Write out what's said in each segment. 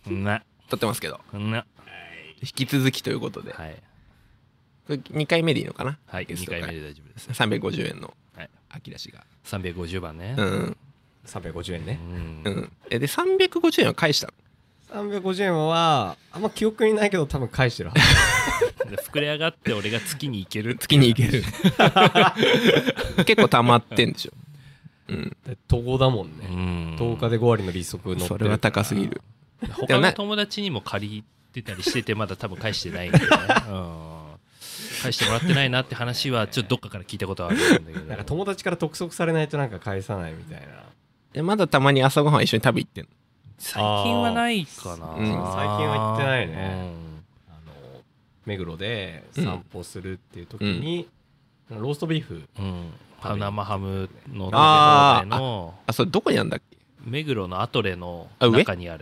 な撮ってますけど、 な引き続きということで、 はいこれ2回目でいいのかな。 はい2 ゲスト会回目で大丈夫です 350円のはい秋らしが、 350番ねうん 350円ね。 うんで350円は返したの。 350円はあんま記憶にないけど多分返してるはず。 で膨れ上がって俺が月に行ける月に行ける結構溜まってんでしょ。うん統合だもんね。 うん 10日で5割の利息乗ってる。 それは高すぎる。 他の友達にも借りてたりしててまだ多分返してないんでね、返してもらってないなって話はちょっとどっかから聞いたことはあるんだけどなんか友達から督促されないとなんか返さないみたいな。 まだたまに朝ごはん一緒に食べ行ってんの。 最近はないかな、 うん最近は行ってないねうん目黒で散歩するっていう時に、ローストビーフうん、生ハムのあーのあ、それどこにあんだっけ。 目黒のアトレのあ上中にある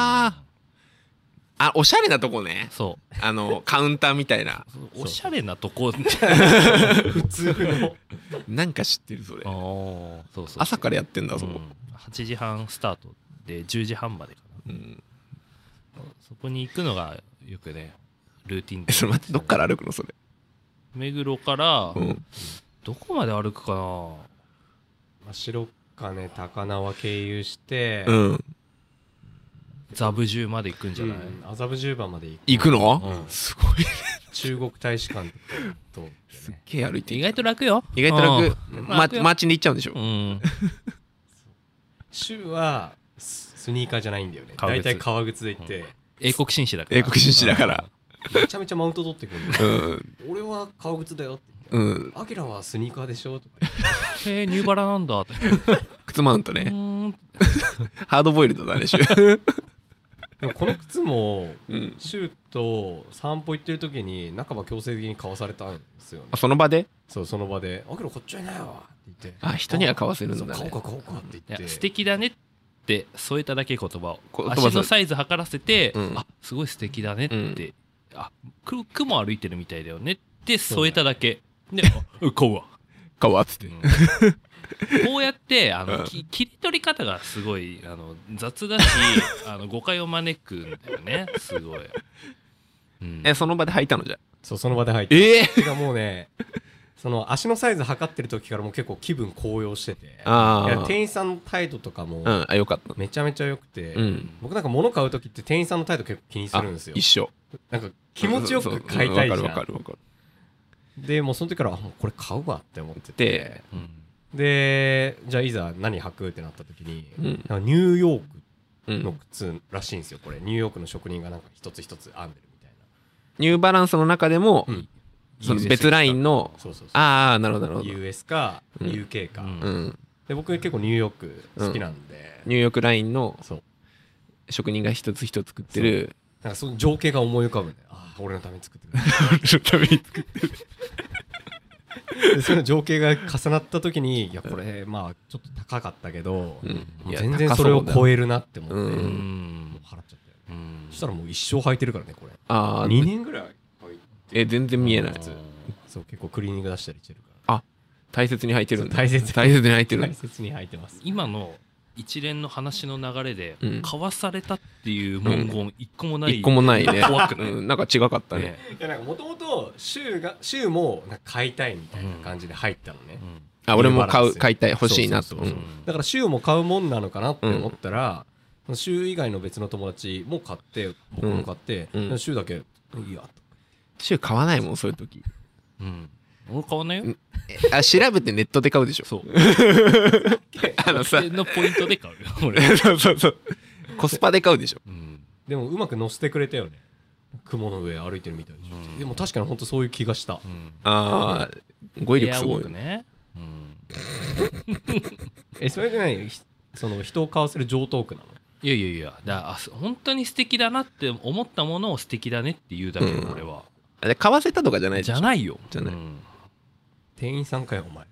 あ、おしゃれなとこね。 そカウンターみたいな。 うおしゃれなとこ普通のなんか知ってるそれ。 そう朝からやってんだそこ。 8時半スタートで10時半までかな、そこに行くのがよくねルーティンでそれ待って、どっから歩くのそれ。 目黒からうんどこまで歩くかな、 まあ白金高輪経由して、 うんザブジュまで行くんじゃない、 麻布十番まで行くの、 うんすごい。 中国大使館と、 すっげえ歩いて意外と楽よ意外と楽。マ楽よーチに行っちゃうんでしょ。 うんシューはスニーカーじゃないんだよね。 革靴大体革靴で行って、 英国紳士だから英国紳士だから。 めちゃめちゃマウント取ってくるんだよ。 うん俺は革靴だよってうん。 アキラはスニーカーでしょとか言ってへえニューバラなんだって靴マウントね。ハードボイルドだねシュ。 でもこの靴もうん。 シューと散歩行ってる時に半ば強制的に買わされたんですよね。 あ、その場で。 そう、その場で「アキラこっちはいないわ」って言って、 あ、人には買わせるんだそう買おねうか買おうかってい言って、 や素敵だねって添えただけ言葉を言葉足のサイズ測らせて、 うんあすごい素敵だねって、あ雲歩いてるみたいだよねって添えただけで買うわ、 買わっつって。 こうやって切り取り方がすごい雑だし誤解を招くんだよねすごい、 その場で履いたのじゃ。 そうその場で入ってえてかもうねその足のサイズ測ってる時からもう結構気分高揚してて、いあーや店員さんの態度とかもうん、あ、よかった。 めちゃめちゃ良くて、 うん。 僕なんか物買う時って店員さんの態度結構気にするんですよ。 一緒。 なんか気持ちよく買いたいじゃん。 わかるわかる。 でもうその時からあもうこれ買うわって思ってて、 で、 でじゃあいざ何履くってなった時に、 うんなんかニューヨーうんクの靴らしいんですよ。これニューヨークの職人がなんか一つ一つ編んでるみたいニューバランスの中でも、 な。 その別ラインの、 そうそうそう。 ああ、なるほどなるほど。 US かうん UK か、 うん。 で僕結構ニューヨーク好きなんで、 ニューヨークラインのそう職人が一つ一つ作ってる、 なんかその情景が思い浮かぶね。ああ俺のために作ってくために作っれるでその情景が重なった時にいやこれまあちょっと高かったけど、 うんもういや全然それを超えるなって思って、 うんもう払っちゃったよね。そしたらもう一生履いてるからねこれ。 ああ、 2年ぐらい履いて全然見えない。 そう結構クリーニング出したりしてるか大切に履いてるんだ。 大切に大切に履いてるら大。切に履いてます。 今の一連の話の流れで、 うん買わされたっていう文言一個もない、 一個もないね。 怖くない、 うん、なんか違かったね。 ねいやなんかもともとシューもなんか買いたいみたいな感じで入ったのね、 あ、俺もニューバランス買いたい、欲しいなと。 そうそうそうそうだからシューも買うもんなのかなって思ったら、シュー以外の別の友達も買って僕も買って、 うんシューだけいいやと。 シュー買わないもん、そういう時。 俺買わないよ、 あ、調べてネットで買うでしょ。 そうあのさ、 のポイントで買うよ俺、 そうそうそう。コスパで買うでしょ。 でもうまく乗せてくれたよね。雲の上歩いてるみたいでしょ、でも確かに本当そういう気がした、 ああ、語彙力すごいエアウォーク。ね、 それでねその人を買わせる常套句なの。 いやいやいや本当に素敵だなって思ったものを素敵だねって言うだけよ、俺はで買わせたとかじゃないでしょ。 じゃないよじゃない店員さんかよお前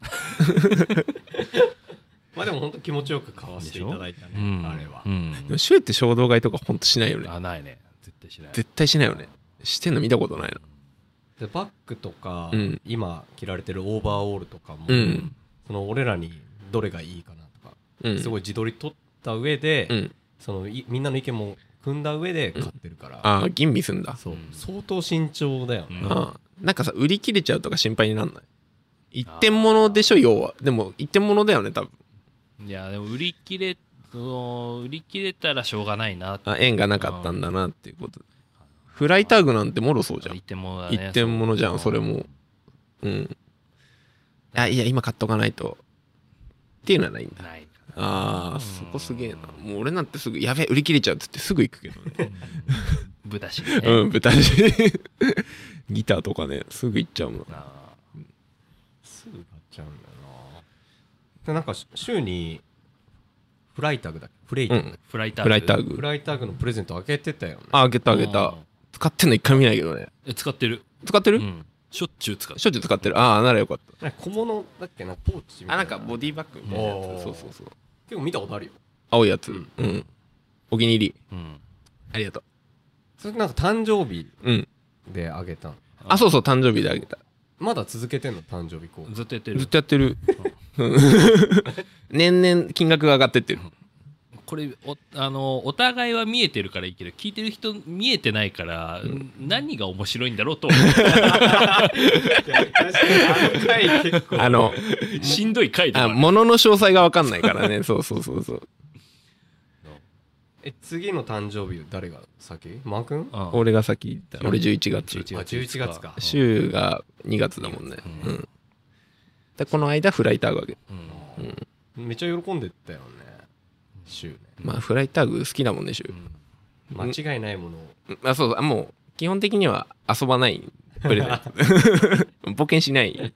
まあでも本当気持ちよく買わせていただいたね、あれは、 でもシューって衝動買いとかほんとしないよね。 ないね絶対しない絶対しないよね。してんの見たことないな。 でバッグとか、 うん今着られてるオーバーオールとかも、 うん。 その俺らにどれがいいかなとか、 うん。 すごい自撮り取った上で、 うん。 そのみんなの意見も踏んだ上で買ってるから、 ああ吟味すんだ。 そう相当慎重だよね、 うんああなんかさ売り切れちゃうとか心配になんない？一点物でしょ要は。でも一点物だよね多分。 いやでも売り切れたらしょうがないなって。 あ縁がなかったんだなっていうこと。フライターグなんてもろそうじゃん。 一点物だね。 一点物じゃんそれも。うんあいや今買っとかないとっていうのはないんだ。 ない。 ああそこすげえな。もう俺なんてすぐやべえ売り切れちゃうっつってすぐ行くけどね。 豚しね。 うん豚しギターとかねすぐ行っちゃうもん。 あすぐ買っちゃうんだよな。でなんか週にフライタグだっけフレイタグ、 ーフライターフライターフグ。 ライタグのプレゼントあげてたよね。 ああげたあげたうん。 使ってんの一回見ないけどね。 使ってる。 使ってる？ うんしょっちゅう使ってる。 しょっちゅう使ってる。ああならよかった。 なんか小物だっけなポーチみたいな。 あなんかボディバッグみたいなやおーつ。そうそうそう。 結構見たことあるよ。 青いやつ。 うんうん。お気に入り。 うんありがとそれなんか誕生日う。うん。 であげたの。 あそうそう誕生日であげた。 まだ続けてんの誕生日こう。 ずっとやってる。 ずっとやってる。うん年々金額が上がってってる。 これお互いは見えてるからいいけど聞いてる人見えてないから、何が面白いんだろうと思結構あのうしんどい回でもある物の詳細が分かんないからね。そうそうそうそう。 次の誕生日誰が先マー君？ うん俺が先言った。俺11月。 11 あ11月か。 週が2月だもんね。 ううんん。でこの間フライターグあげ。 うんめっちゃ喜んでたよね。週ね。 まあフライターグ好きだもんね週。 間違いないものを。 あそうそうもう基本的には遊ばないプレゼント。冒険しない。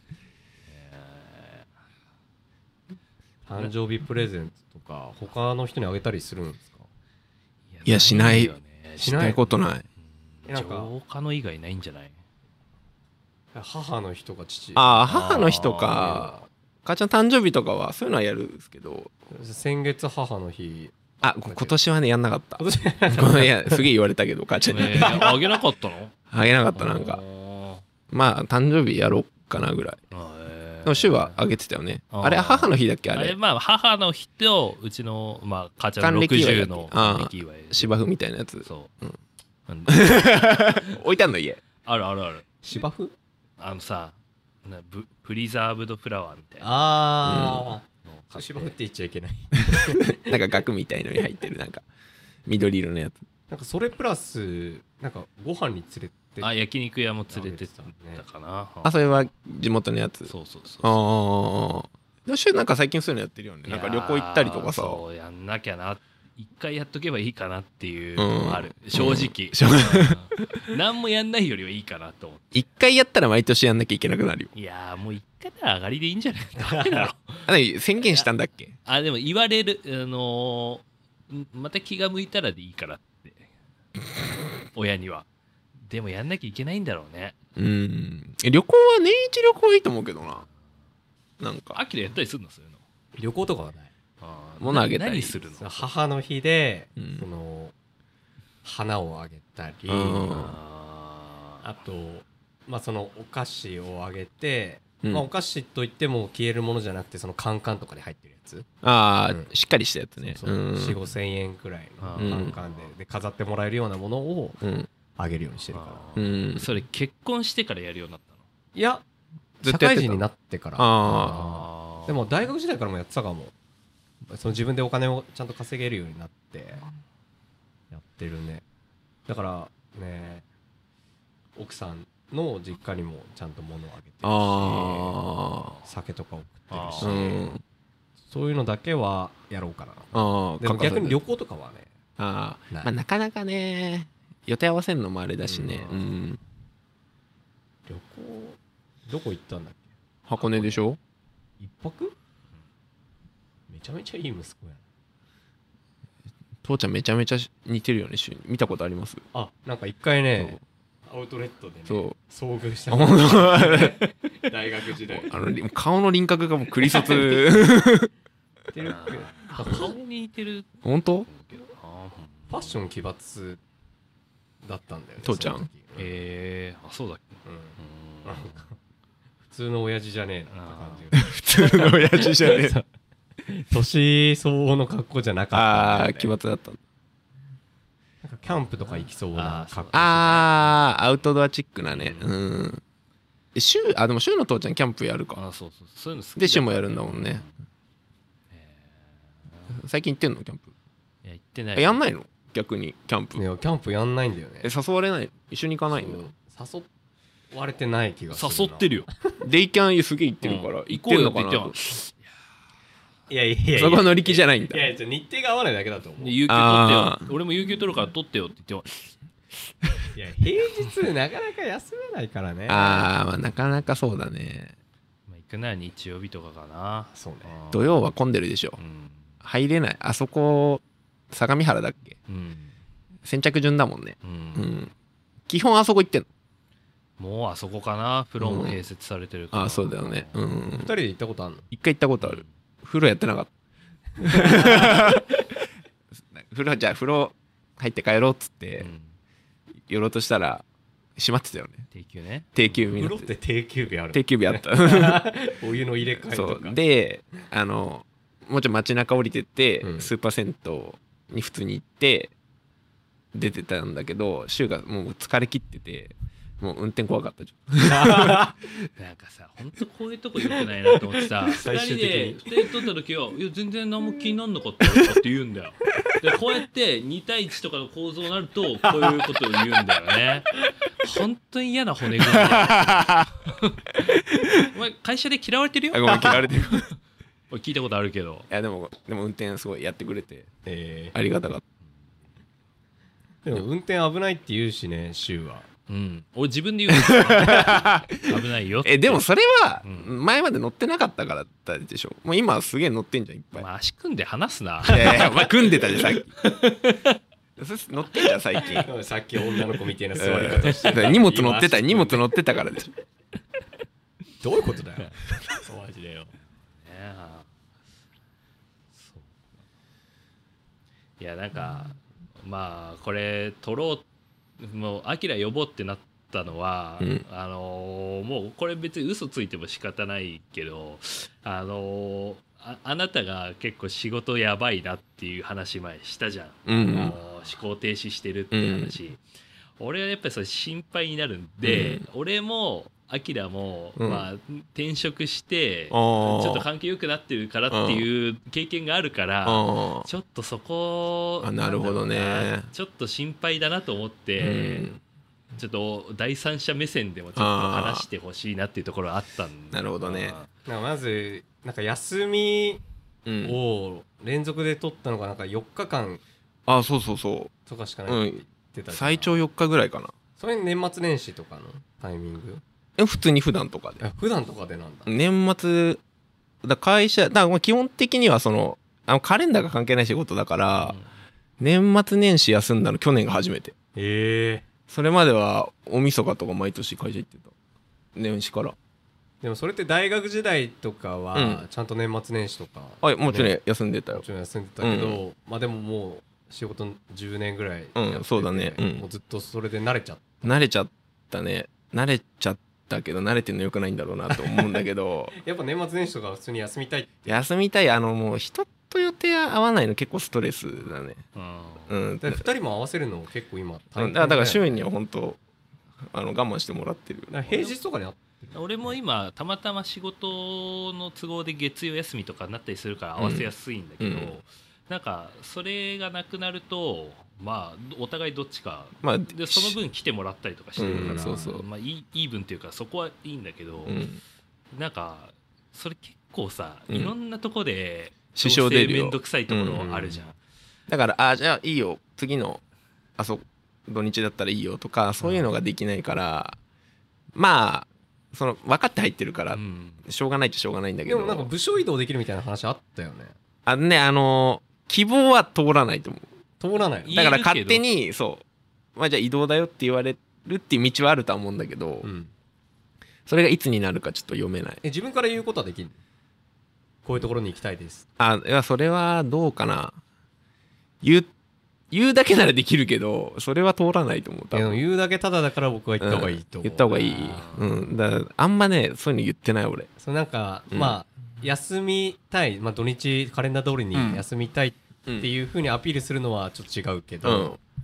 誕生日プレゼントとか他の人にあげたりするんですか？ いやしないよねしないしたことない。 なんか浄化の以外ないんじゃない？ 母の日とか父。 ああ母の日とか母ちゃん誕生日とかはそういうのはやるんですけど。 先月母の日。 あ今年はねやんなかった。 今年いやすげえ言われたけど母ちゃんに。 あげなかったの？ あげなかったなんか。まあ誕生日やろっかなぐらい。でも週はあげてたよね。あれ母の日だっけあれ。 まあ母の日とうちのまあ母ちゃんの還暦祝いだっ 60 けの還暦祝い芝生みたいなやつ。 そううん置いてあんの家。 あるあるある芝生？ さプリザーブドフラワーみたいなあのをあ。 買って芝生って言っちゃいけない。 なんか額みたいのに入ってるなんか緑色のやつ。 なんかそれプラスなんかご飯に連れて焼肉屋も連れてったかなあそれは地元のやつ。 そうそうそうああ。でも週なんか最近そういうのやってるよね。なんか旅行行ったりとかさ。 そうやんなきゃな一回やっとけばいいかなっていうのもある、正直、何もやんないよりはいいかなと思って一回やったら毎年やんなきゃいけなくなるよ。 いやもう一回なら上がりでいいんじゃないダメだろあれ宣言したんだっけ？ でも言われるまた気が向いたらでいいからって親にはでもやんなきゃいけないんだろうね。 旅行は年一旅行いいと思うけどな。なんか秋でやったりするのそういうの旅行とかはない。 物あげたり何するの？ 母の日で、 うんその花をあげたり、 うんあとまあそのお菓子をあげて、 うんまあ、お菓子といっても消えるものじゃなくてそのカンカンとかに入ってるやつ、 ああ、 うんしっかりしたやつね。 そう4、5千円くらいのうんカンカンで飾ってもらえるようなものをうんあげるようにしてるから。 うんそれ結婚してからやるようになったの？ いやずっとやってた社会人になってから。 あでも大学時代からもやってたかも。その自分でお金をちゃんと稼げるようになってやってるね。だからね奥さんの実家にもちゃんと物をあげてるしあ酒とか送ってるし、 あうんそういうのだけはやろうかな。 ああでも逆に旅行行とかはねないまあなかなかね予定合わせるのもあれだしね。 ううんん旅行どこ行ったんだっ箱根でしょ。 け一泊めちゃめちゃいい息子や父ちゃんめちゃめちゃ似てるよね。見たことあります？ あなんか一回ねアウトレットでねそう遭遇したあ本当大学時代顔の輪郭がもうクリソツ。 てるけど顔に似てる本当？ けどファッション奇抜だったんだよね父ちゃんその時そうだっけうんなんか普通の親父じゃねえなって感じ普通の親父じゃねえ。 年相応の格好じゃなかったんだよねああ奇抜だった。 キャンプとか行きそうな格好。 アウトドアチックなね。でも週の父ちゃんキャンプやるか。 そういうの好きで週もやるんだもんね。最近行ってんのキャンプ？ いや行ってない。 やんないの？逆にキャンプ。 いやキャンプやんないんだよね。 誘われない？一緒に行かないんだ。 誘われてない気がするな。 誘ってるよ。 デイキャンすげえ行ってるから行こうよって言っても。 いやそこは乗り気じゃないんだ。 いや日程が合わないだけだと思う。 有給取ってよ。俺も有給取るから取ってよって言っていや平日なかなか休めないからね。 まあなかなかそうだね。 行くなら日曜日とかかな。 そうね。 土曜は混んでるでしょ。入れない。あそこ相模原だっけ？先着順だもんね。基本あそこ行ってんの？もうあそこかな。風呂も併設されてるから。 そうだよね。 2人で行ったことあるの？ 一回行ったことある。風呂やってなかった風呂入って帰ろうっつって寄ろうとしたら閉まってたよね。 定休ね。 定休日。 風呂って定休日ある？ 定休日あったお湯の入れ替えとか。 そうでもうちょい街中降りてって、スーパー銭湯に普通に行って出てたんだけど、柊がもう疲れ切っててもう運転怖かったじゃんなんかさ、ほんとこういうとこ良くないなと思ってさ最終的に 2人撮った時はいや全然何も気になんなかったよって言うんだよ。でこうやって2対1とかの構造になるとこういうことを言うんだよね。本当に嫌な骨組みだよお前会社で嫌われてるよ。 ごめん嫌われてる俺聞いたことあるけど。 いやでも運転すごいやってくれて、ありがたかった。 でも運転危ないって言うしね、柊は。 俺自分で言うんですよ危ないよって。 でもそれは前まで乗ってなかったからだったでしょ。もう今はすげえ乗ってんじゃんいっぱい。 足組んで話すな。 いやお前組んでたじゃんさっき乗ってんじゃん最近さっき女の子みたいな座り方して荷物乗ってたからでしょ。 どういうことだよマジでよ。 いやなんかまあこれ撮ろうもうアキラ呼ぼうってなったのは、もうこれ別に嘘ついても仕方ないけどあなたが結構仕事やばいなっていう話前したじゃん、思考停止してるって話、俺はやっぱりそれ心配になるんで、俺もアキラも、まあ転職してちょっと関係良くなってるからっていう経験があるからちょっとそこなるほどねちょっと心配だなと思って、ちょっと第三者目線でもちょっと話してほしいなっていうところあったんだ。 なるほどね。 まずなんか休みを連続で取ったのがなんか4日間そうとかしかないって言ってた。 最長4日ぐらいかな。 それ年末年始とかのタイミング？ 普通に普段とかで。 普段とかでなんだ。 年末会社基本的にはそのカレンダーが関係ない仕事だから、年末年始休んだの去年が初めて。それまでは大晦日とか毎年会社行ってた年始から。 でもそれって大学時代とかはちゃんと年末年始とか、 もちろん休んでたよ。 もちろん休んでたけど、まあでももう仕事10年ぐらいやってて、 そうだね、 もうずっとそれで慣れちゃったね。慣れちゃったけど慣れてるのよくないんだろうなと思うんだけどやっぱ年末年始とか普通に休みたいもう人と予定合わないの結構ストレスだね。 2人も合わせるの結構今大変だから週には本当我慢してもらってる。 平日とかにあって俺も今たまたま仕事の都合で月曜休みとかになったりするから合わせやすいんだけど、なんかそれがなくなるとまあお互いどっちか、でその分来てもらったりとかしてるから、まあイーブンっていうかそこはいいんだけど、なんかそれ結構さ、いろんなとこで支障出るよ。 めんどくさいところあるじゃん。 だからじゃあいいよ次の土日だったらいいよとかそういうのができないから、まあその分かって入ってるからしょうがないっちゃしょうがないんだけど。 でもなんか部署移動できるみたいな話あったよね。 希望は通らないと思う。 通らない。 だから勝手にじゃあ移動だよって言われるっていう道はあるとは思うんだけど、それがいつになるかちょっと読めない。 自分から言うことはできる？こういうところに行きたいです。 いやそれはどうかな。言うだけならできるけどそれは通らないと思う。多分言うだけただだから僕は言った方がいいと思う。 言った方がいい。だからあんまねそういうの言ってない俺。 なんか、まあ休みたい、土日カレンダー通りに休みたいっていう風にアピールするのはちょっと違うけど、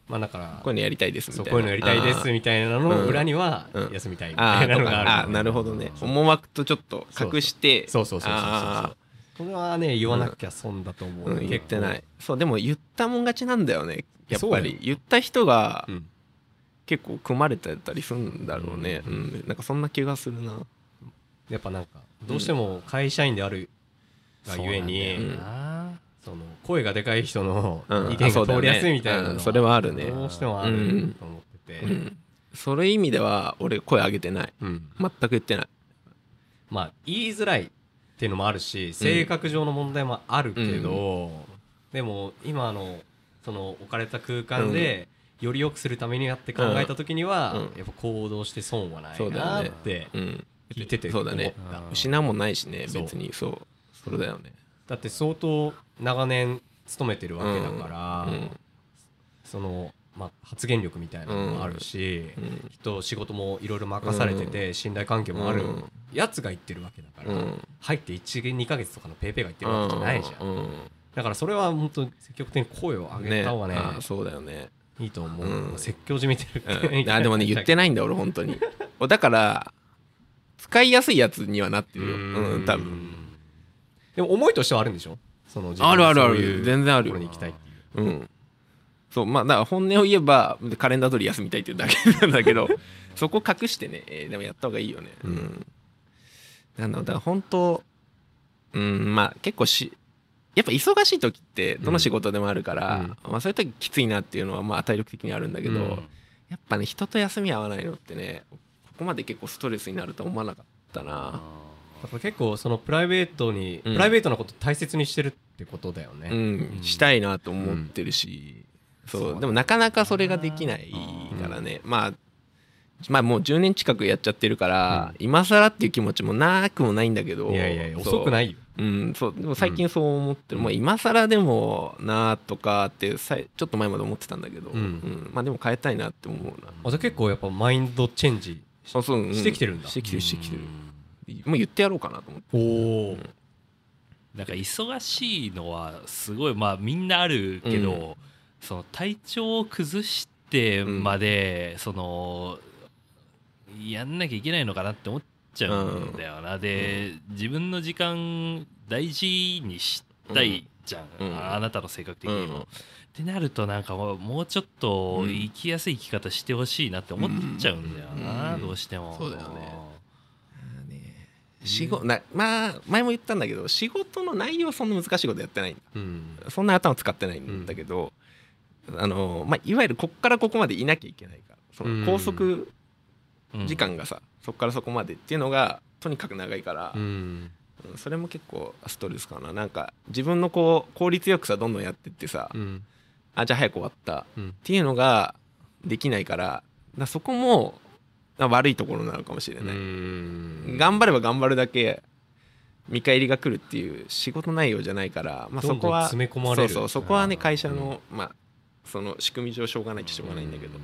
まあだからこういうのやりたいですみたいな、 そうこういうのやりたいですみたいなの裏には休みたいみたいなのがある、 なるほどね。思惑とちょっと隠してそうこれはね言わなきゃ損だと思う、 言ってない。そうでも言ったもん勝ちなんだよねやっぱり。言った人が結構組まれてたりするんだろうね。なんかそんな気がするな。 やっぱなんかどうしても会社員であるがゆえに、その声がでかい人の意見が通りやすいみたいなのはそれはあるね。 どうしてもあると思ってて、 そういう意味では俺声上げてない、全く言ってない。 まあ言いづらいっていうのもあるし性格上の問題もあるけど、でも今のその置かれた空間でより良くするためにやって考えた時にはやっぱ行動して損はないなって聞いてて思った。 失うもんないしね別に。それだよね。だって相当長年勤めてるわけだから、そのまあ発言力みたいなのもあるし、仕事もいろいろ任されてて信頼関係もあるやつが言ってるわけだから、入って1、2ヶ月とかのペイペイが言ってるわけじゃないじゃん。だからそれは本当積極的に声を上げた方がね、 そうだよね、 いいと思う。説教じみてるでもね言ってないんだ俺本当に。だから使いやすいやつにはなってるよ多分。 でも思いとしてはあるんでしょ。そのある全然あるよ。 に行きたいっていう。 そうまあだから本音を言えばカレンダー通り休みたいっていうだけなんだけどそこ隠してね、でもやった方がいいよね。なんだから本当まあ結構やっぱ忙しい時ってどの仕事でもあるから、まあそういう時きついなっていうのはまあ体力的にあるんだけど、やっぱね人と休み合わないのってねここまで結構ストレスになると思わなかったな。 だから結構そのプライベートなこと大切にしてるってことだよね。 したいなと思ってるし、そうでもなかなかそれができないからね。まあもう10年近くやっちゃってるから、今更っていう気持ちもなくもないんだけど。 いや遅くないよ。 そうでも最近そう思ってる。もう今更でもなとかってちょっと前まで思ってたんだけど、まあでも変えたいなって思うな。 じゃあ結構やっぱマインドチェンジしてきてるんだ。 してきてる。もう言ってやろうかなと思って。 なんか忙しいのはすごいまあみんなあるけど、その体調を崩してまでそのやんなきゃいけないのかなって思っちゃうんだよな。で自分の時間大事にしたいじゃん、あなたの性格的にも。ってなるとなんかもうちょっと生きやすい生き方してほしいなって思っちゃうんだよな、どうしても。 そうだよね。まあ前も言ったんだけど仕事の内容はそんな難しいことやってないんだ、そんな頭使ってないんだけど、まあ、いわゆるこっからここまでいなきゃいけないからその拘束時間がさ、そっからそこまでっていうのがとにかく長いから、それも結構ストレスかな。なんか自分のこう効率よくさどんどんやってってさ、じゃあ早く終わったっていうのができないから、そこも悪いところなのかもしれない。頑張れば頑張るだけ見返りが来るっていう仕事内容じゃないから、まあ、そこは詰め込まれる。 そこはね会社の、まあその仕組み上しょうがないっちゃしょうがないんだけど、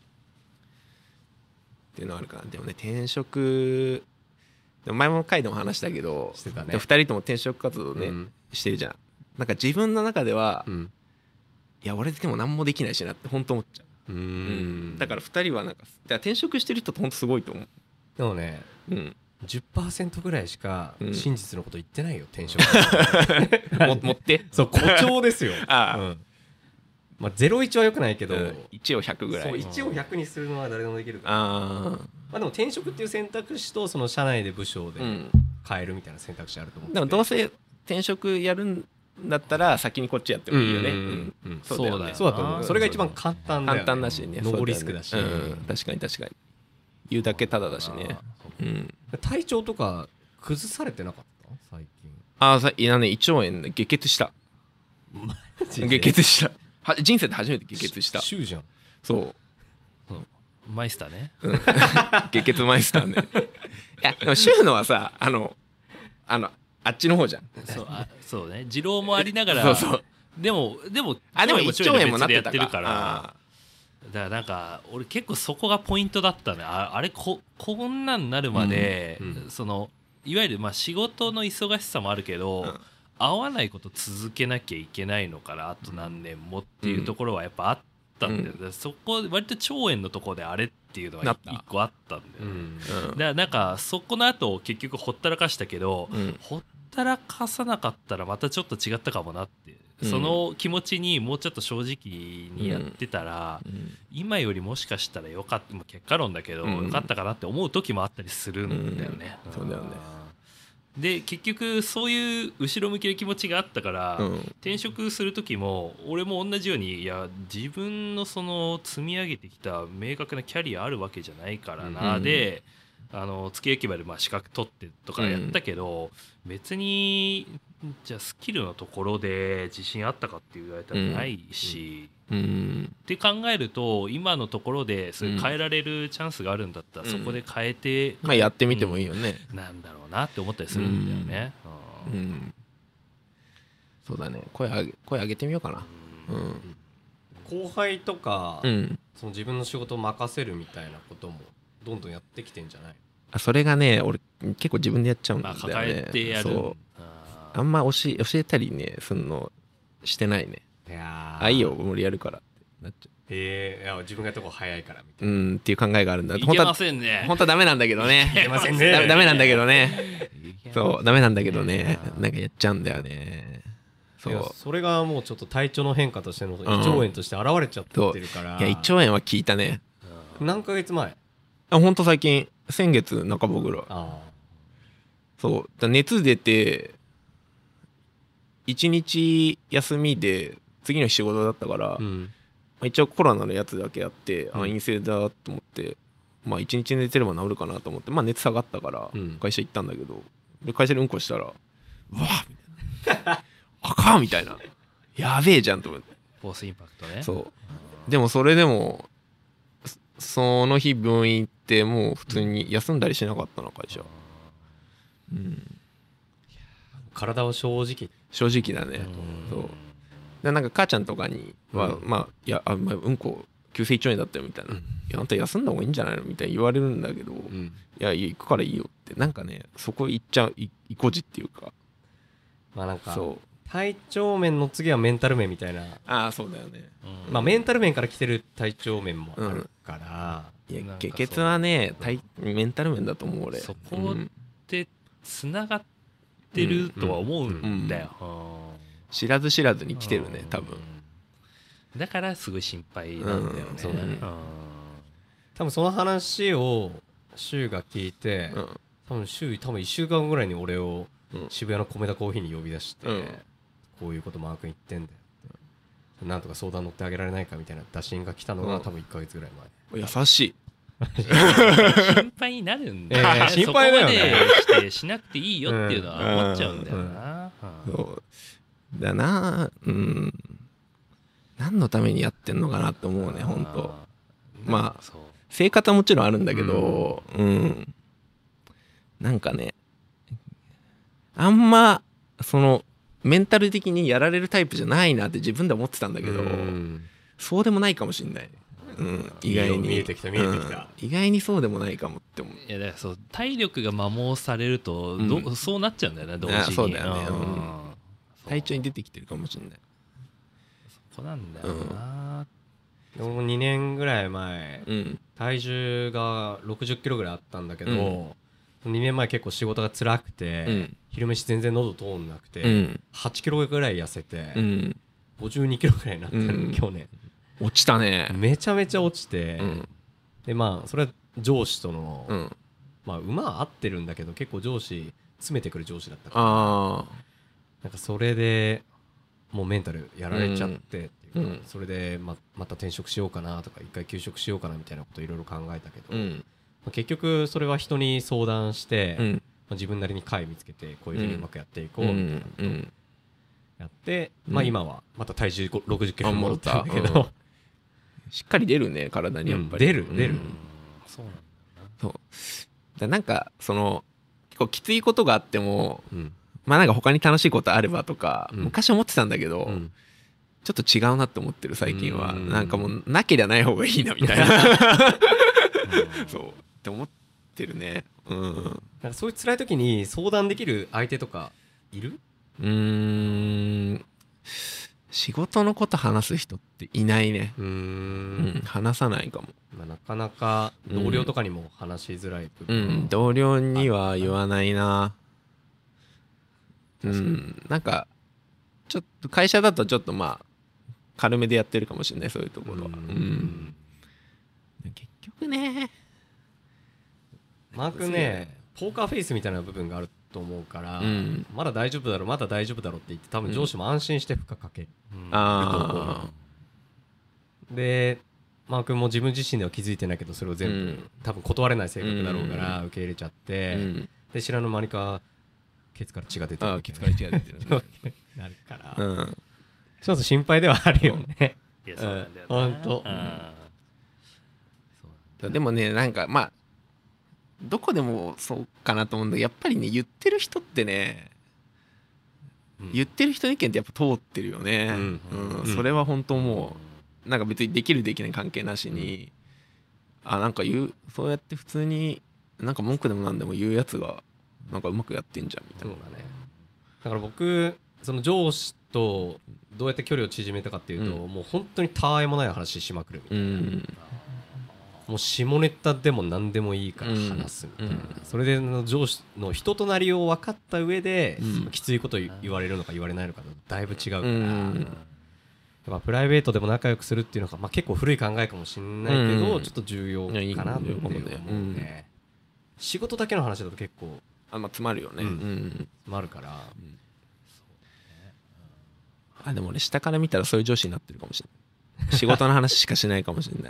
っていうのはあるかな。でもね転職でも前も回でも話したけどしてたね、 2人とも転職活動ね、してるじゃん。なんか自分の中では、いや俺でも何もできないしなって本当思っちゃう。だから2人はなんか転職してる人って本当すごいと思う。 でもね、10% ぐらいしか真実のこと言ってないよ、転職持ってそう誇張ですよ。まあ01は良くないけど、 1を100ぐらい。 そう1を100にするのは誰でもできるから。まあでも転職っていう選択肢とその社内で部署で変えるみたいな選択肢あると思う。 でもどうせ転職やるんだったら先にこっちやってもいいよね。 そうだと思う。それが一番簡単だよね。 簡単だしね。 ノーリスクだし。 確かに言うだけただだしね。 体調とか崩されてなかった最近。胃腸炎で下血した。下血した。人生で初めて下血した。 シューじゃん。 そうマイスターね。 下血マイスターね。いやでもシューのはさあっちの方じゃん。 そうね。二郎もありながら。でも胃腸炎もなってたるから。だからなんか俺結構そこがポイントだったね。あれこんなんなるまで、そのいわゆるまあ仕事の忙しさもあるけど、合わないこと続けなきゃいけないのからあと何年もっていうところはやっぱあっったんだよ、そこ割と腸炎のところであれっていうのは一個あったんだよ、だからなんかそこの後結局ほったらかしたけど、ほったらかさなかったらまたちょっと違ったかもなって、その気持ちにもうちょっと正直にやってたら、今よりもしかしたらよかった、結果論だけどよかったかなって思う時もあったりするんだよね、 そうだよね。 で結局そういう後ろ向きな気持ちがあったから、転職する時も俺も同じように、いや自分のその積み上げてきた明確なキャリアあるわけじゃないからな、で月駅場で資格取ってとかやったけど、別にじゃあスキルのところで自信あったかって言われたらないし、って考えると今のところでそれ変えられるチャンスがあるんだったらそこで変えて、 やってみてもいいよね、 なんだろうなって思ったりするんだよね。 そうだね、声上げてみようかな。 後輩とか、その自分の仕事を任せるみたいなこともどんどんやってきてんじゃない？ それがね、俺結構自分でやっちゃうんだよね。 抱えてやる。 そうあんま教えたりねすんのしてないね。いいよ俺やるからってなっちゃう。 いや自分がやった方が早いからみたいなっていう考えがあるんだ。 いけませんね。 本当はダメなんだけどね。 いけませんね。 ダメなんだけどね。そうダメなんだけどね。なんかやっちゃうんだよね。 それがもうちょっと体調の変化としての胃腸炎として現れちゃってるから。 いや胃腸炎は聞いたね。 何ヶ月前？ ほんと最近、先月半ばぐらい。そう熱出て1日休みで次の日仕事だったから、一応コロナのやつだけやって、陰性だと思って、1日寝てれば治るかなと思って、熱下がったから会社行ったんだけど、で会社でうんこしたら、うわみたいなあかんみたいな、やべえじゃんと思って。 フォースインパクトね。 そうでもそれでもその日病院行ってもう普通に休んだりしなかったの会社。 体は正直だね。そうでなんか母ちゃんとかには、いやうんこ急性胃腸炎だったよみたいな、いやあんた休んだ方がいいんじゃないのみたいに言われるんだけど、いや行くからいいよってなんかね、そこ行っちゃう意固地っていうか、 なんか体調面の次はメンタル面みたいな。 そうだよね。 メンタル面から来てる体調面もあるから、 いや下血はねメンタル面だと思う俺。 そこってつながってるとは思うんだよ。 知らず知らずに来てるね多分。 だからすごい心配なんだよね。 多分その話を柊が聞いて、多分1週間ぐらいに俺を渋谷の米田コーヒーに呼び出して、こういうことマー君言ってんだよって、なんとか相談乗ってあげられないかみたいな打診が来たのが多分1ヶ月ぐらい前。 優しい。 心配になるんだよね。 心配だよね。 そこまでしなくていいよっていうのは思っちゃうんだよな。 そうだな。何のためにやってんのかなって思うね本当。生活はもちろんあるんだけど、なんかねあんまそのメンタル的にやられるタイプじゃないなって自分で思ってたんだけど、そうでもないかもしんない。意外に見えてきた意外にそうでもないかもって思う。 いやだからそう体力が摩耗されるとそうなっちゃうんだよね同時に。 そうだよね。体調に出てきてるかもしれない。 そこなんだよな。 俺も2年ぐらい前、体重が60キロぐらいあったんだけど、2年前結構仕事が辛くて、昼飯全然喉通んなくて、8キロぐらい痩せて、52キロぐらいになってる、去年。 落ちたね。 めちゃめちゃ落ちて、でそれは上司との、馬は合ってるんだけど結構上司詰めてくる上司だったから、なんかそれでもうメンタルやられちゃってっていうか、それでまた転職しようかなとか一回休職しようかなみたいなこといろいろ考えたけど、結局それは人に相談して、自分なりに解見つけてこういうふうにうまくやっていこうみたいなことやって、今はまた体重60キロに戻ったんだけど、 しっかり出るね体にやっぱり。 出る。 そうなんだな。 そうなんかその結構きついことがあっても、なんか他に楽しいことあればとか、昔思ってたんだけど、ちょっと違うなって思ってる最近は。なんかもうなけりゃない方がいいなみたいなそうって思ってるね。 なんかそういう辛い時に相談できる相手とかいる？ 仕事のこと話す人っていないね。話さないかも。 まあ、なかなか同僚とかにも話しづらい部分、同僚には言わないな。なんかちょっと会社だとちょっとまあ軽めでやってるかもしれない、そういうところは。結局ね、 マー君ね、ポーカーフェイスみたいな部分があると思うから、まだ大丈夫だろうまだ大丈夫だろうって言って多分上司も安心して負荷かけると思う。でマー君も自分自身では気づいてないけど、それを全部多分断れない性格だろうから受け入れちゃって、で知らぬ間にかケツから血が出てる、 ケツから血が出てるなるから、ちょっと心配ではあるよね。 いや、そうなんだよほんと。 でもね、なんかまあどこでもそうかなと思うんだけど、やっぱりね、言ってる人ってね、言ってる人の意見ってやっぱ通ってるよね。それは本当もうなんか別にできるできない関係なしに、なんかそうやって普通になんか文句でもなんでも言うやつがなんかうまくやってんじゃんみたいな。 そうだね。だから僕その上司とどうやって距離を縮めたかっていうと、もう本当にたわいもない話しまくるみたいな。もう下ネタでも何でもいいから話すみたいな、それで上司の人となりを分かった上で、きついこと言われるのか言われないのかだいぶ違うから、やっぱプライベートでも仲良くするっていうのが、まあ、結構古い考えかもしれないけど、ちょっと重要かなって思うね。仕事だけの話だと結構詰まるよね。 詰まるから、 でも俺下から見たらそういう上司になってるかもしれない。仕事の話しかしないかもしれない。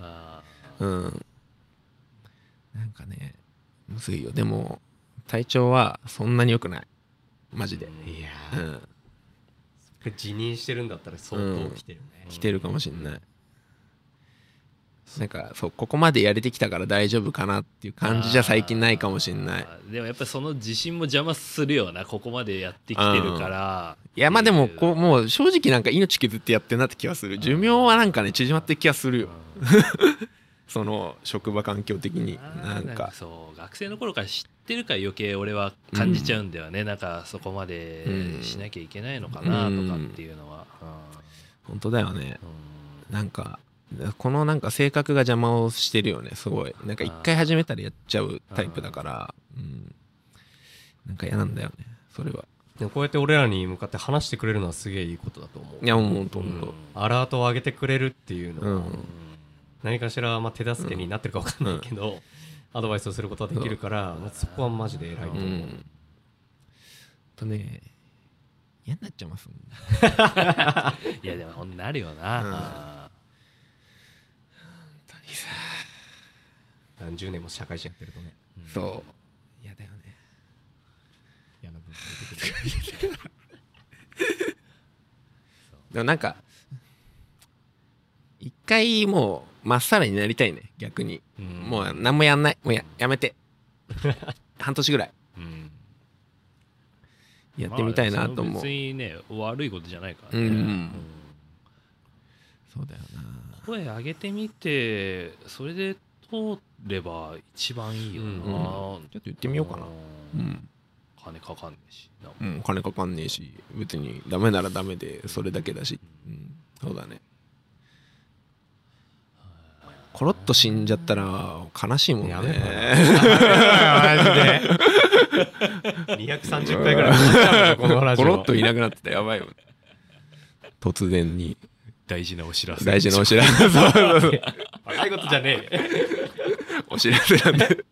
なんかね、むずいよ。でも体調はそんなに良くない、マジで。 いや辞任してるんだったら相当来てるね。 来てるかもしれない。なんかそう、ここまでやれてきたから大丈夫かなっていう感じじゃ最近ないかもしれない。 でもやっぱりその自信も邪魔するよな、ここまでやってきてるから。 いやまあでももう正直なんか命削ってやってるなって気がする。寿命はなんかね縮まってる気がするよ。その職場環境的になんかそう学生の頃から知ってるから余計俺は感じちゃうんだよね、なんかそこまでしなきゃいけないのかなとかっていうのは。 本当だよね。なんかこのなんか性格が邪魔をしてるよね、すごい。なんか一回始めたらやっちゃうタイプだから、なんか嫌なんだよね、それは。 でもこうやって俺らに向かって話してくれるのはすげえいいことだと思う。 いやもう本当、 アラートを上げてくれるっていうのは、何かしらまあ手助けになってるか分かんないけど、アドバイスをすることはできるから、そこはマジで偉いと思う。 とね、嫌になっちゃいますもん。 いやでもなるよな。 何十年も社会人やってるとね。 そう嫌だよね。 嫌な部分出てくる。 でもなんか一回もうまっさらになりたいね、逆に。もう何もやんない、もうやめて半年ぐらいやってみたいなと思う。 別にね悪いことじゃないからね。 そうだよな。 声上げてみてそれで通れば一番いいよな。ちょっと言ってみようかな。 金かかんねえし。 金かかんねえし、別にダメならダメでそれだけだし。そうだね。コロッと死んじゃったら悲しいもんね。マジで 230回ぐらいこのラジオコロッといなくなってたらやばいよね。突然に大事なお知らせ。 大事なお知らせ。 悪いことじゃねえ。 お知らせなんで。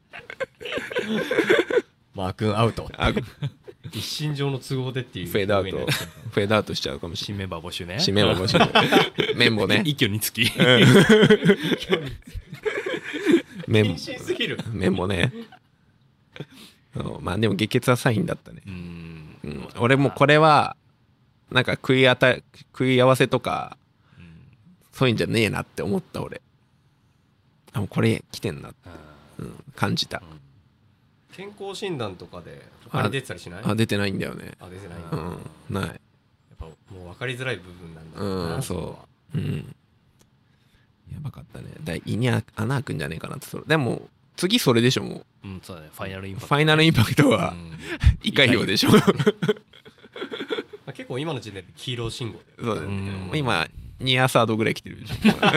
マー君アウト。一身上の都合でっていう。 フェードアウト。フェードアウトしちゃうかもしれない。 新メンバー募集ね。 新メンバー募集。メンボね。 一挙につき。 メンボね。まあでも下血はサインだったね。俺もこれはなんか食い合わせとかそういうんじゃねえなって思った俺。もうこれ来てんなって感じた。 健康診断とかで他に出てたりしない？ 出てないんだよね。 出てないんだ。ない。 やっぱもう分かりづらい部分なんだろうな。 そう。やばかったね。胃に穴開くんじゃねえかなって。でも次それでしょ、もう。 そうだね。ファイナルインパクト。 ファイナルインパクトは胃潰瘍でしょ。 結構構今の時点で黄色信号で。 そうだね。今ニアサードぐらい来てるでしょ。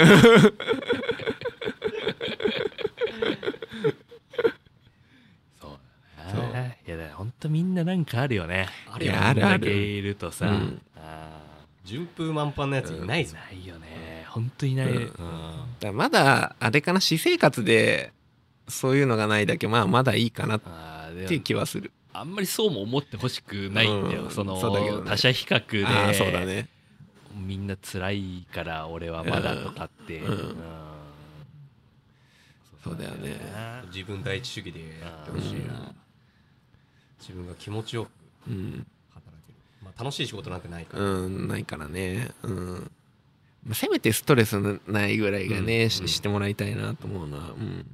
そうだね。いやだから本当みんななんかあるよね。 あるよね。 あるあるだけいるとさ、 順風満帆なやついないぞ。 ないよね。本当いない。 だからまだあれかな、私生活でそういうのがないだけまだいいかなっていう気はする。 あんまりそうも思ってほしくないんだよ。 そうだけどね、 他者比較で。 そうだね。 みんな辛いから俺はまだとかって。 そうだよね。 自分第一主義でやってほしいな。自分が気持ちよく働ける。楽しい仕事なんてないから。 ないからね。せめてストレスないぐらいがね、してもらいたいなと思うな。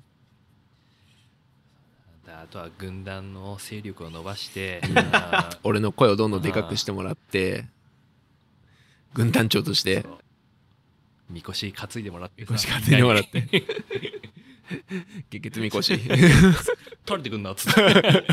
あとは軍団の勢力を伸ばして俺の声をどんどんでかくしてもらって軍団長としてみこし担いでもらってみこし担いでもらって下血みこし取れてくんなっつって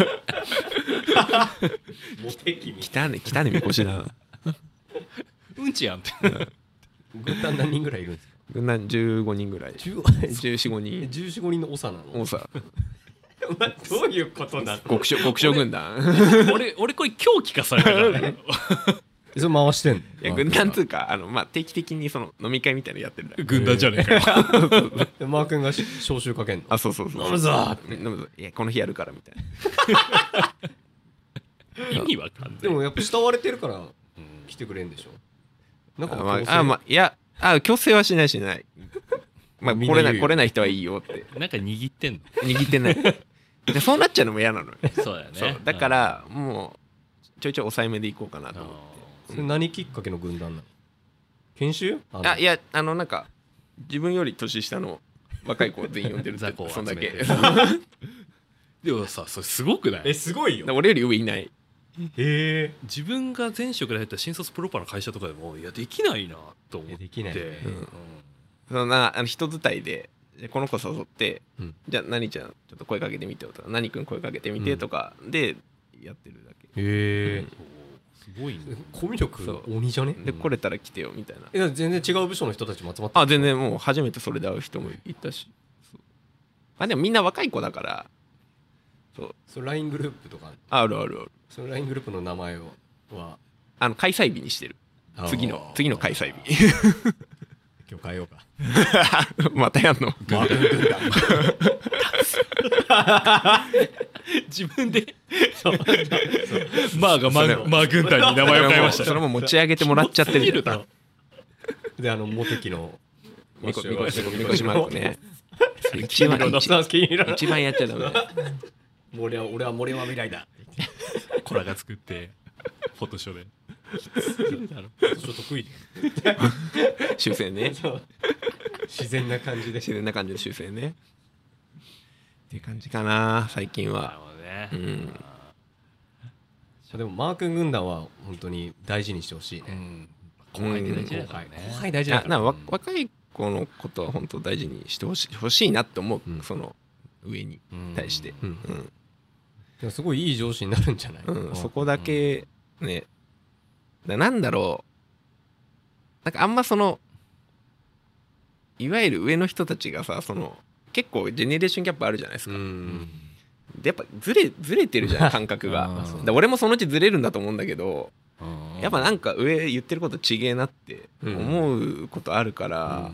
汚ねみこしだなうんちやんって軍団何人ぐらいいるんですか？ 軍団15人ぐらい14、15人 14、15人の長なの？ 長どういうことなの？ 極小軍団俺これ今日聞かされたからねそれ回してんの？ いや軍団つうか定期的にその飲み会みたいなのやってるんだ軍団じゃねえかよマー君が招集かけんの？ そう飲むぞいやこの日やるからみたいな意味わかんない。 でもやっぱ慕われてるから来てくれんでしょ？なんかいや強制はしない来れない人はいいよってなんか握ってんの？ 握ってないでそうなっちゃうのも嫌なのよ。 そうだよね。 だからもうちょいちょい抑えめでいこうかなと思って。 それ何きっかけの軍団なの？研修？ いやなんか自分より年下の若い子を全員呼んでる雑魚を集めてそんだけでもさそれすごくない？ すごいよ。 俺より上いない。 自分が前職で入った新卒プロパの会社とかでもいやできないなと思って。 できないね。 人伝いでこの子誘って、じゃあ何ちゃんちょっと声かけてみてよとか何君声かけてみてとかでやってるだけ。 すごいね。 コミュ力鬼じゃね？ で来れたら来てよみたいな。 全然違う部署の人たちも集まってる。 全然もう初めてそれで会う人もいたし。でもみんな若い子だからそれ LINE グループとかあるその LINE グループの名前は開催日にしてる。次の開催日今日変えようかまたやんの？ 自分でマー軍団に名前を変えました。 それも持ち上げてもらっちゃってるじゃん。 でモテキのみこしマークね一番やっちゃダメ。 俺は森山未来だコラが作ってフォトショーで得意修正ね自然な感じで修正ねっていう感じかな最近は。 でもマー君軍団は本当に大事にしてほしいね。 後輩大事だからね。 後輩大事だから。 若い子のことは本当大事にしてほしいなって思う。その上に対してすごいいい上司になるんじゃない？ そこだけね。なんだろう、なんかあんまいわゆる上の人たちがさ結構ジェネレーションギャップあるじゃないですか。でやっぱずれてるじゃん感覚が俺もそのうちずれるんだと思うんだけどやっぱなんか上言ってることちげえなって思うことあるから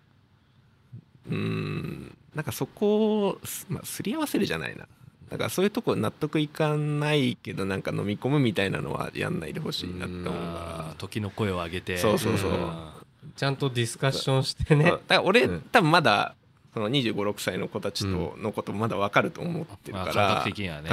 なんかそこをすり合わせるじゃないな。だからそういうとこ納得いかないけどなんか飲み込むみたいなのはやんないでほしいなって思うから時の声を上げてそうちゃんとディスカッションしてね。 だから俺多分まだその25、6歳の子たちとのことまだ分かると思ってるから感覚的にはね。 だ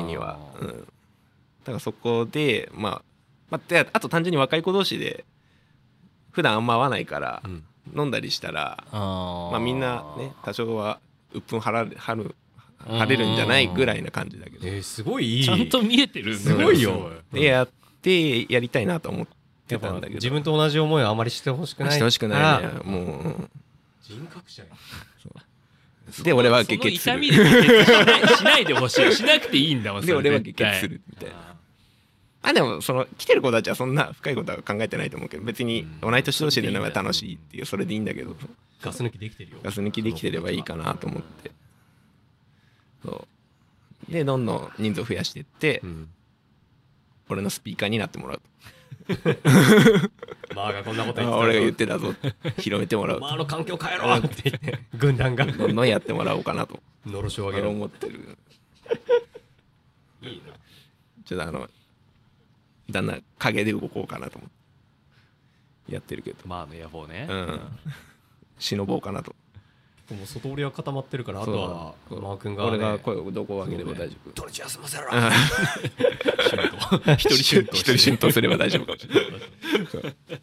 からそこであと単純に若い子同士で普段あんま会わないから飲んだりしたらみんなね多少は鬱憤晴れるんじゃないぐらいな感じだけどすごいいいちゃんと見えてるんだすごいよ。 でやってやりたいなと思ってたんだけど自分と同じ思いはあまりしてほしくない。 してほしくないねもう人格者や。 で俺は下血する。 その痛みで下血しないでほしい。しなくていいんだもん。 で俺は下血するみたいな。 あでもその来てる子たちはそんな深いことは考えてないと思うけど、別に同い年同士で飲めば楽しいっていうそれでいいんだけど、 ガス抜きできてるよ。 ガス抜きできてればいいかなと思って、そうでどんどん人数を増やしていって、俺のスピーカーになってもらうマーがこんなこと言ってた、 俺が言ってたぞ広めてもらう、 マーの環境変えろって言って軍団がどんどんやってもらおうかなとのろしを上げる思ってる。 いいな。 ちょっとだんだん影で動こうかなと思ってやってるけど、 まあ野望ね、 忍ぼうかなと。 もう外堀は固まってるから、あとはマー君が、 俺が声をどこを上げれば大丈夫。 土日休ませろ一人シュンとすれば大丈夫かもしれないって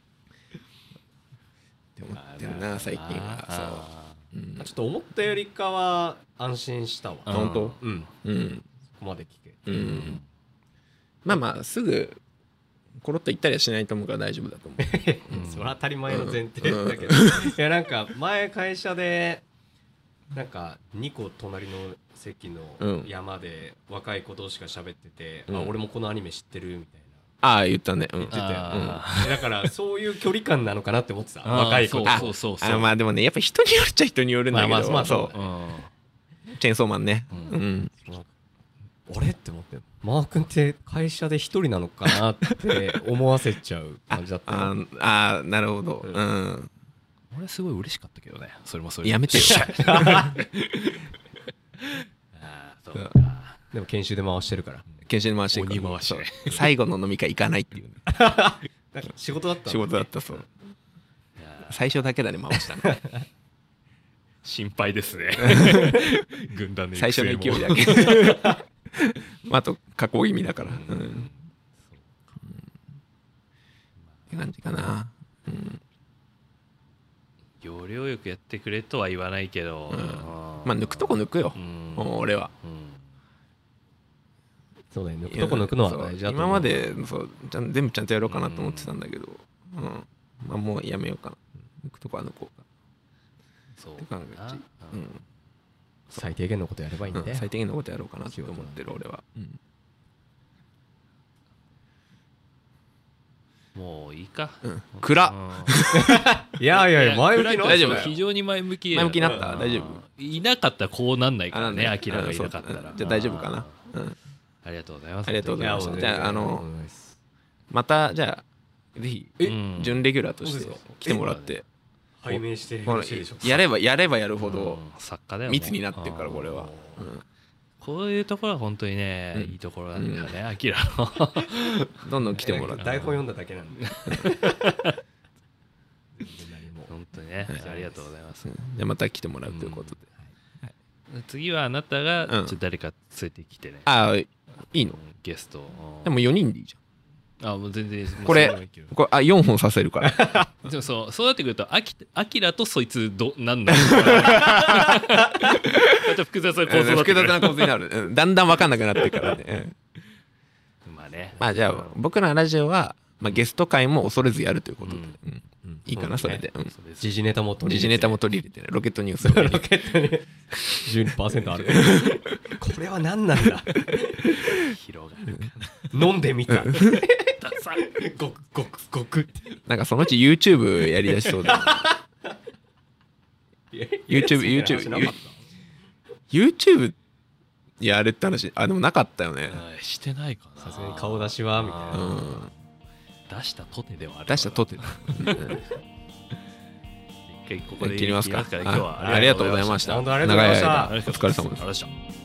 思ってるな最近は。そうちょっと思ったよりかは安心したわ。 本当？ そこまで聞け。 まあまあすぐコロッと行ったりはしないと思うから大丈夫だと思う。 それは当たり前の前提だけど、いやなんか前会社でなんか2個隣の席の山で若い子同士が喋ってて、あ俺もこのアニメ知ってるみたいな。 ああ言ったね。 言ってたよ。だからそういう距離感なのかなって思ってた。若い子と。 そうまあでもねやっぱ人によっちゃ人によるんだけど、 まあそうチェーンソーマンね。 俺って思って、マー君って会社で一人なのかなって思わせちゃう感じだった。 あなるほど。 俺すごい嬉しかったけどね。それもそれやめてよ。 でも研修で回してるから。 研修で回してるから。 鬼回しね。 最後の飲み会行かないっていう。 仕事だった。 仕事だったそう。最初だけだね回したの。 心配ですね。軍団の最初の勢いだけ。あと加工気味だから。って感じかな。 要領よくやってくれとは言わないけど、 まあ抜くとこ抜くよ。俺は。 そうだね。抜くとこ抜くのは大事だと思う。 今まで全部ちゃんとやろうかなと思ってたんだけど、まあもうやめようかな。抜くとこは抜こうか。 そうって感じ。 最低限のことやればいいんで。 最低限のことやろうかなと思ってる俺は。 もういいか。 暗。 いや前向きの大丈夫。 非常に前向き。 前向きになった大丈夫。 いなかったらこうなんないからね。アキラがいなかったら。 じゃあ大丈夫かな。 ありがとうございます。 ありがとうございました。じゃあまたじゃあぜひ準レギュラーとして来てもらって。 拝命してほしいでしょ。 やればやるほど作家だよ。 密になってるからこれは。 こういうところは本当にねいいところなんだよね。アキラのどんどん来てもらって。 台本読んだだけなんで。 本当にね。ありがとうございます。 じゃあまた来てもらうということで。 次はあなたが誰か連れてきてね。 ああいいの？ ゲスト。 でも4人でいいじゃん。 もう全然これ4本させるからでもそうなってくるとアキラとそいつなんだろうまた複雑な構造複雑な構造になる。だんだん分かんなくなってるからね。 まあね。 まあじゃあ僕らラジオはゲスト会も恐れずやるということでいいかなそれで。 時事ネタも取り入れてロケットニュースロケットに 12% ある。これは何なんだ。 広がるかな。飲んでみた。ごくなんかそのうち YouTube やりだしそうだ。YouTube やるって話でもなかったよね。 してないかな。 さすがに顔出しはみたいな。出したとてではある。 出したとて。 一回ここで切りますか。 今日はありがとうございました。 長い間お疲れ様です。